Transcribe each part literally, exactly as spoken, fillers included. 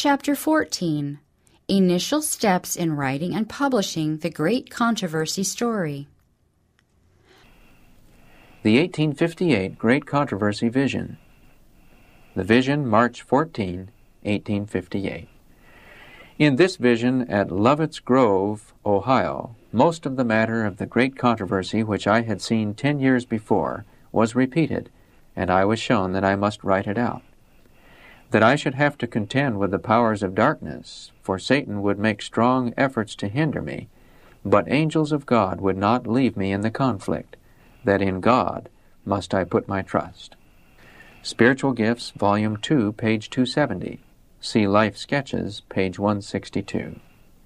Chapter fourteen. Initial Steps in Writing and Publishing the Great Controversy Story. The eighteen fifty-eight Great Controversy Vision. The Vision, March fourteenth, eighteen fifty-eight. In this vision at Lovett's Grove, Ohio, most of the matter of the great controversy which I had seen ten years before was repeated, and I was shown that I must write it out. That I should have to contend with the powers of darkness, for Satan would make strong efforts to hinder me, but angels of God would not leave me in the conflict, that in God must I put my trust. Spiritual Gifts, Volume two, page two seventy. See Life Sketches, page one sixty-two.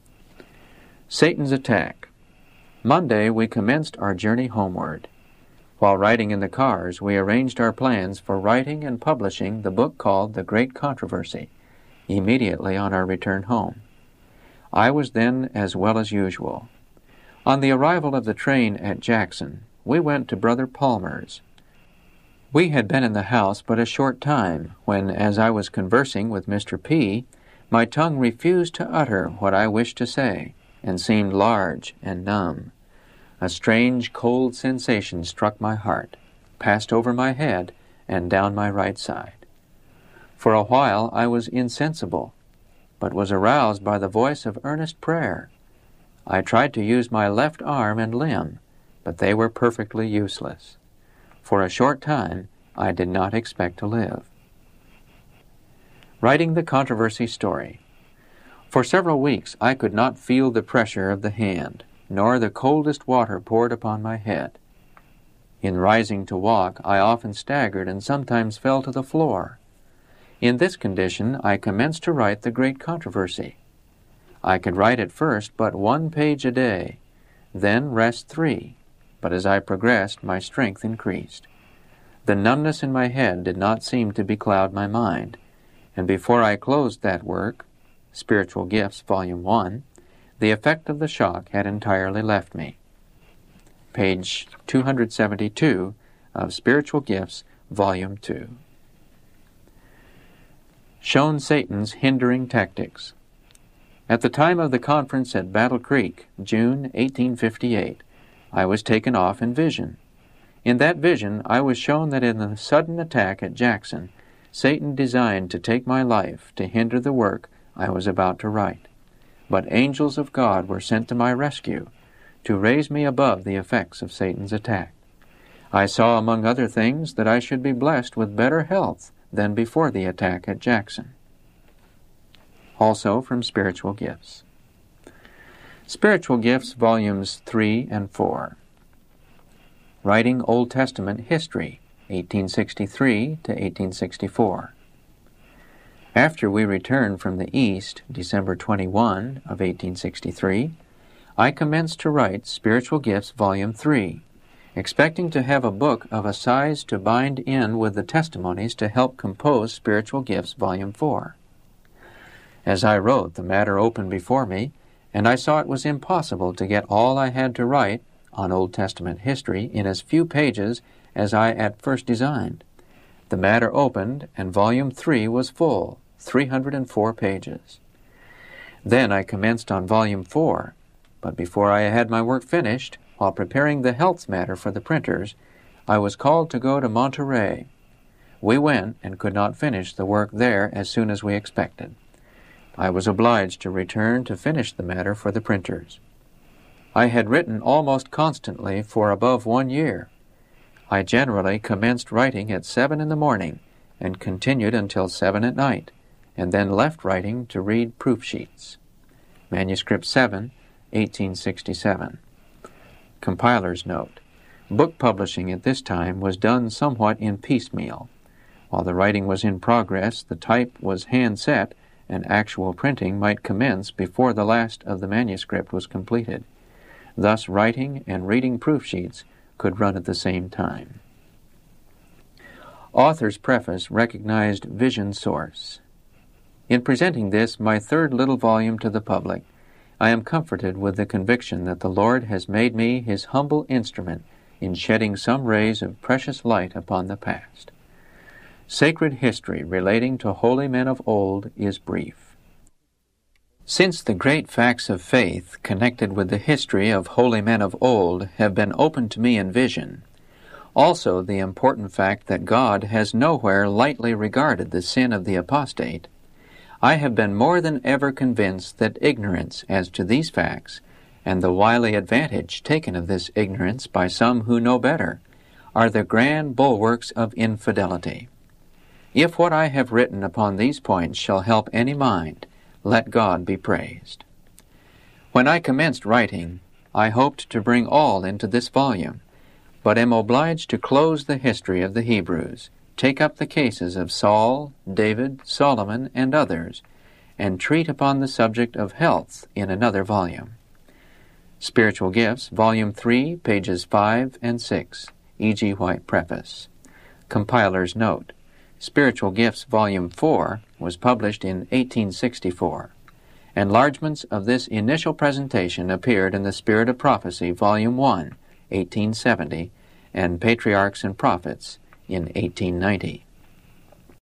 Satan's Attack. Monday we commenced our journey homeward. While riding in the cars, we arranged our plans for writing and publishing the book called The Great Controversy, immediately on our return home. I was then as well as usual. On the arrival of the train at Jackson, we went to Brother Palmer's. We had been in the house but a short time, when, as I was conversing with Mister P., my tongue refused to utter what I wished to say, and seemed large and numb. A strange, cold sensation struck my heart, passed over my head, and down my right side. For a while I was insensible, but was aroused by the voice of earnest prayer. I tried to use my left arm and limb, but they were perfectly useless. For a short time I did not expect to live. Writing the Controversy Story. For several weeks I could not feel the pressure of the hand, nor the coldest water poured upon my head. In rising to walk, I often staggered and sometimes fell to the floor. In this condition, I commenced to write the Great Controversy. I could write at first but one page a day, then rest three, but as I progressed, my strength increased. The numbness in my head did not seem to becloud my mind, and before I closed that work, Spiritual Gifts, Volume one, the effect of the shock had entirely left me. Page two seventy-two of Spiritual Gifts, Volume two. Shown Satan's Hindering Tactics. At the time of the conference at Battle Creek, June eighteen fifty-eight, I was taken off in vision. In that vision, I was shown that in the sudden attack at Jackson, Satan designed to take my life to hinder the work I was about to write. But angels of God were sent to my rescue to raise me above the effects of Satan's attack. I saw, among other things, that I should be blessed with better health than before the attack at Jackson. Also from Spiritual Gifts. Spiritual Gifts, Volumes three and four. Writing Old Testament History, eighteen sixty-three to eighteen sixty-four. After we returned from the East, December twenty-first of eighteen sixty-three, I commenced to write Spiritual Gifts, Volume three, expecting to have a book of a size to bind in with the testimonies to help compose Spiritual Gifts, Volume four. As I wrote, the matter opened before me, and I saw it was impossible to get all I had to write on Old Testament history in as few pages as I at first designed. The matter opened, and Volume three was full, three hundred four pages. Then I commenced on Volume four, but before I had my work finished, while preparing the health matter for the printers, I was called to go to Monterey. We went and could not finish the work there as soon as we expected. I was obliged to return to finish the matter for the printers. I had written almost constantly for above one year. I generally commenced writing at seven in the morning and continued until seven at night, and then left writing to read proof sheets. Manuscript seven, eighteen sixty-seven. Compiler's note. Book publishing at this time was done somewhat in piecemeal. While the writing was in progress, the type was hand-set, and actual printing might commence before the last of the manuscript was completed. Thus writing and reading proof sheets could run at the same time. Author's preface recognized vision source. In presenting this, my third little volume to the public, I am comforted with the conviction that the Lord has made me His humble instrument in shedding some rays of precious light upon the past. Sacred history relating to holy men of old is brief. Since the great facts of faith connected with the history of holy men of old have been opened to me in vision, also the important fact that God has nowhere lightly regarded the sin of the apostate, I have been more than ever convinced that ignorance as to these facts, and the wily advantage taken of this ignorance by some who know better, are the grand bulwarks of infidelity. If what I have written upon these points shall help any mind, let God be praised. When I commenced writing, I hoped to bring all into this volume, but am obliged to close the history of the Hebrews, take up the cases of Saul, David, Solomon, and others, and treat upon the subject of health in another volume. Spiritual Gifts, Volume three, pages five and six, E G. White Preface. Compiler's Note: Spiritual Gifts, Volume four, was published in eighteen sixty-four. Enlargements of this initial presentation appeared in the Spirit of Prophecy, Volume one, eighteen seventy, and Patriarchs and Prophets in eighteen ninety.